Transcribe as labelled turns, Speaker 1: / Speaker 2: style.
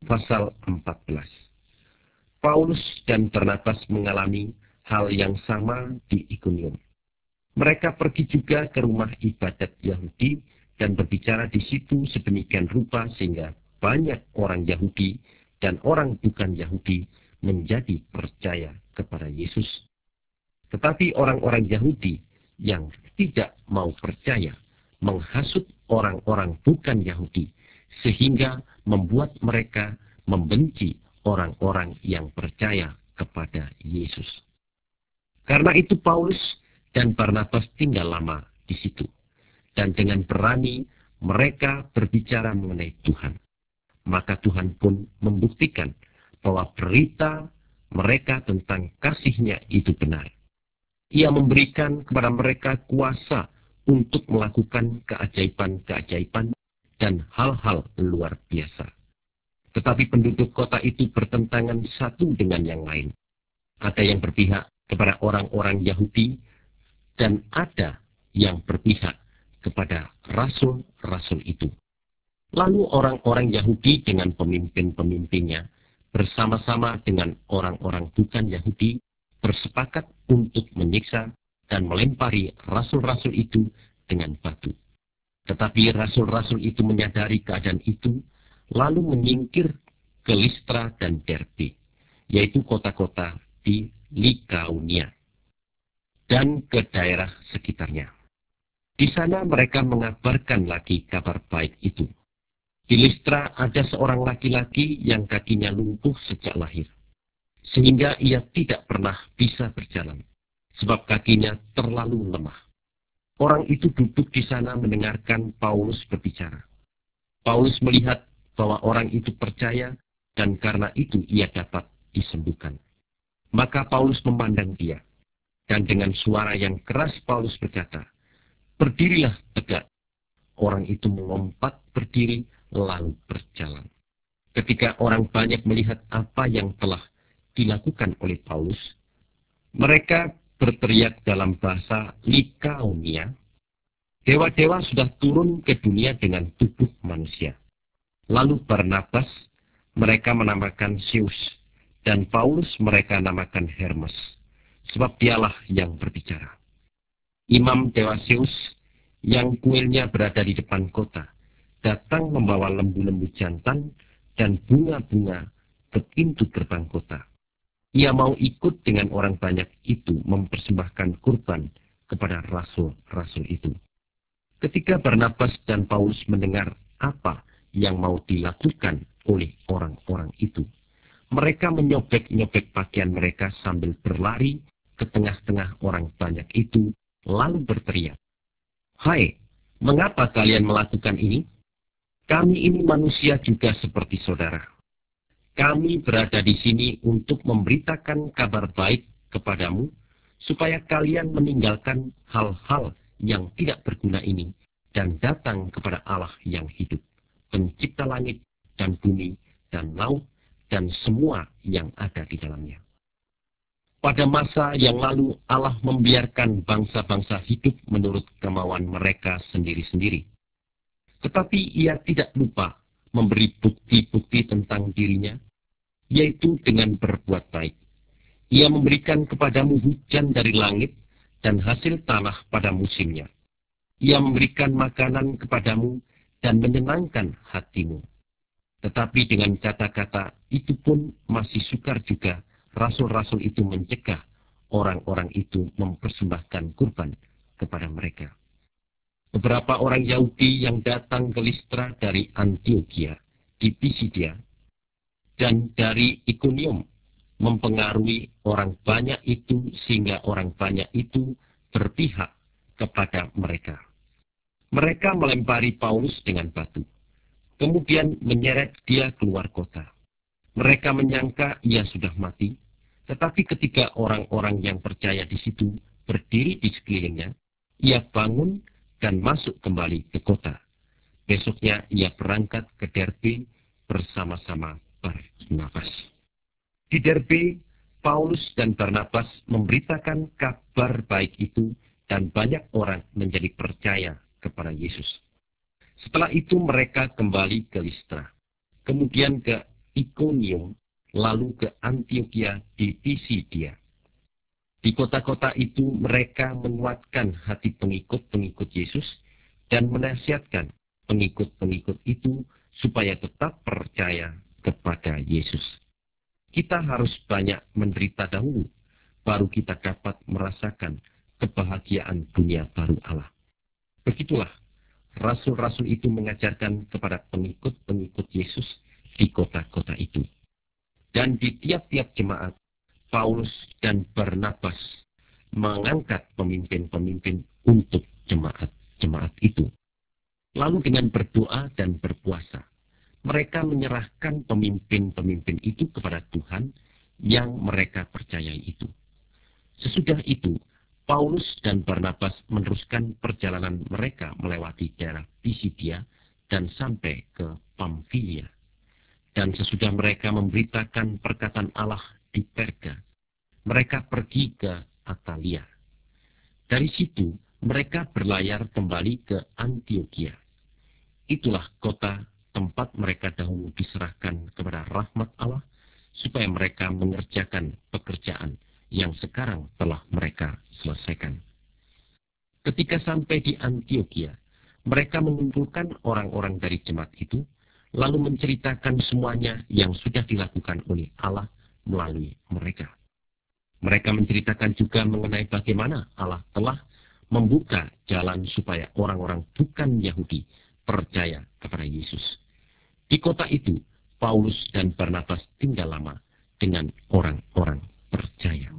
Speaker 1: pasal 14. Paulus dan Barnabas mengalami hal yang sama di Ikonium. Mereka pergi juga ke rumah ibadat Yahudi dan berbicara di situ sedemikian rupa sehingga banyak orang Yahudi dan orang bukan Yahudi menjadi percaya kepada Yesus. Tetapi orang-orang Yahudi yang tidak mau percaya menghasut orang-orang bukan Yahudi sehingga membuat mereka membenci orang-orang yang percaya kepada Yesus. Karena itu Paulus dan Barnabas tinggal lama di situ. Dan dengan berani mereka berbicara mengenai Tuhan. Maka Tuhan pun membuktikan bahwa berita mereka tentang kasih-Nya itu benar. Ia memberikan kepada mereka kuasa untuk melakukan keajaiban-keajaiban dan hal-hal luar biasa. Tetapi penduduk kota itu bertentangan satu dengan yang lain. Ada yang berpihak kepada orang-orang Yahudi dan ada yang berpihak kepada rasul-rasul itu. Lalu orang-orang Yahudi dengan pemimpin-pemimpinnya bersama-sama dengan orang-orang bukan Yahudi bersepakat untuk menyiksa dan melempari rasul-rasul itu dengan batu. Tetapi rasul-rasul itu menyadari keadaan itu, lalu menyingkir ke Listra dan Derbe, yaitu kota-kota di Likaonia, dan ke daerah sekitarnya. Di sana mereka mengabarkan lagi kabar baik itu. Di Listra ada seorang laki-laki yang kakinya lumpuh sejak lahir, sehingga ia tidak pernah bisa berjalan, sebab kakinya terlalu lemah. Orang itu duduk di sana mendengarkan Paulus berbicara. Paulus melihat bahwa orang itu percaya, dan karena itu ia dapat disembuhkan. Maka Paulus memandang dia, dan dengan suara yang keras Paulus berkata, "Berdirilah tegak." Orang itu melompat berdiri, lalu berjalan. Ketika orang banyak melihat apa yang telah dilakukan oleh Paulus, mereka berteriak dalam bahasa Likaonia, "Dewa-dewa sudah turun ke dunia dengan tubuh manusia." Lalu Barnabas mereka menamakan Zeus, dan Paulus mereka namakan Hermes, sebab dialah yang berbicara. Imam dewa Zeus yang kuilnya berada di depan kota datang membawa lembu-lembu jantan dan bunga-bunga ke pintu gerbang kota. Ia mau ikut dengan orang banyak itu mempersembahkan kurban kepada rasul-rasul itu. Ketika Barnabas dan Paulus mendengar apa yang mau dilakukan oleh orang-orang itu, mereka menyobek-nyobek pakaian mereka sambil berlari ke tengah-tengah orang banyak itu, lalu berteriak, "Hai, mengapa kalian melakukan ini? Kami ini manusia juga seperti saudara. Kami berada di sini untuk memberitakan kabar baik kepadamu, supaya kalian meninggalkan hal-hal yang tidak berguna ini dan datang kepada Allah yang hidup, pencipta langit dan bumi dan laut dan semua yang ada di dalamnya. Pada masa yang lalu Allah membiarkan bangsa-bangsa hidup menurut kemauan mereka sendiri-sendiri. Tetapi ia tidak lupa memberi bukti-bukti tentang dirinya, yaitu dengan berbuat baik. Ia memberikan kepadamu hujan dari langit dan hasil tanah pada musimnya. Ia memberikan makanan kepadamu dan menyenangkan hatimu. Tetapi dengan kata-kata itu pun masih sukar juga rasul-rasul itu mencegah orang-orang itu mempersembahkan kurban kepada mereka. Beberapa orang Yahudi yang datang ke Listra dari Antioquia di Pisidia dan dari Ikonium mempengaruhi orang banyak itu sehingga orang banyak itu berpihak kepada mereka. Mereka melempari Paulus dengan batu, kemudian menyeret dia keluar kota. Mereka menyangka ia sudah mati, tetapi ketika orang-orang yang percaya di situ berdiri di sekelilingnya, ia bangun dan masuk kembali ke kota. Besoknya ia berangkat ke Derbe bersama-sama Barnabas. Di Derbe, Paulus dan Barnabas memberitakan kabar baik itu dan banyak orang menjadi percaya kepada Yesus. Setelah itu mereka kembali ke Listra, kemudian ke Ikonium, lalu ke Antioquia di Pisidia. Di kota-kota itu mereka menguatkan hati pengikut-pengikut Yesus dan menasihatkan pengikut-pengikut itu supaya tetap percaya kepada Yesus. Kita harus banyak menderita dahulu, baru kita dapat merasakan kebahagiaan dunia baru Allah. Begitulah rasul-rasul itu mengajarkan kepada pengikut-pengikut Yesus di kota-kota itu. Dan di tiap-tiap jemaat, Paulus dan Barnabas mengangkat pemimpin-pemimpin untuk jemaat-jemaat itu. Lalu dengan berdoa dan berpuasa, mereka menyerahkan pemimpin-pemimpin itu kepada Tuhan yang mereka percayai itu. Sesudah itu, Paulus dan Barnabas meneruskan perjalanan mereka melewati daerah Pisidia dan sampai ke Pamfilia. Dan sesudah mereka memberitakan perkataan Allah di Perga, mereka pergi ke Atalia. Dari situ, mereka berlayar kembali ke Antioquia. Itulah kota tempat mereka dahulu diserahkan kepada rahmat Allah, supaya mereka mengerjakan pekerjaan yang sekarang telah mereka selesaikan. Ketika sampai di Antioquia, mereka mengumpulkan orang-orang dari jemaat itu, lalu menceritakan semuanya yang sudah dilakukan oleh Allah melalui mereka. Mereka menceritakan juga mengenai bagaimana Allah telah membuka jalan supaya orang-orang bukan Yahudi percaya kepada Yesus. Di kota itu, Paulus dan Barnabas tinggal lama dengan orang-orang percaya.